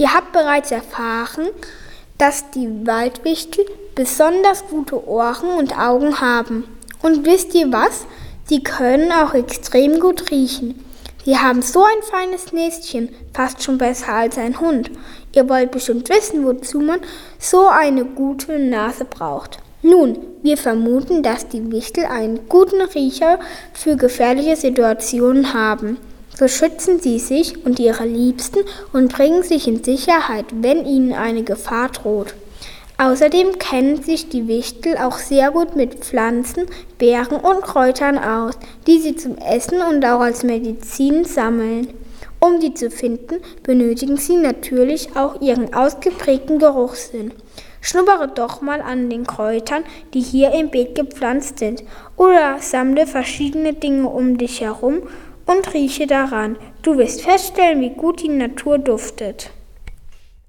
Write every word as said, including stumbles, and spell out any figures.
Ihr habt bereits erfahren, dass die Waldwichtel besonders gute Ohren und Augen haben. Und wisst ihr was? Sie können auch extrem gut riechen. Sie haben so ein feines Näschen, fast schon besser als ein Hund. Ihr wollt bestimmt wissen, wozu man so eine gute Nase braucht. Nun, wir vermuten, dass die Wichtel einen guten Riecher für gefährliche Situationen haben. So schützen sie sich und ihre Liebsten und bringen sich in Sicherheit, wenn ihnen eine Gefahr droht. Außerdem kennen sich die Wichtel auch sehr gut mit Pflanzen, Beeren und Kräutern aus, die sie zum Essen und auch als Medizin sammeln. Um die zu finden, benötigen sie natürlich auch ihren ausgeprägten Geruchssinn. Schnuppere doch mal an den Kräutern, die hier im Beet gepflanzt sind, oder sammle verschiedene Dinge um dich herum und rieche daran. Du wirst feststellen, wie gut die Natur duftet.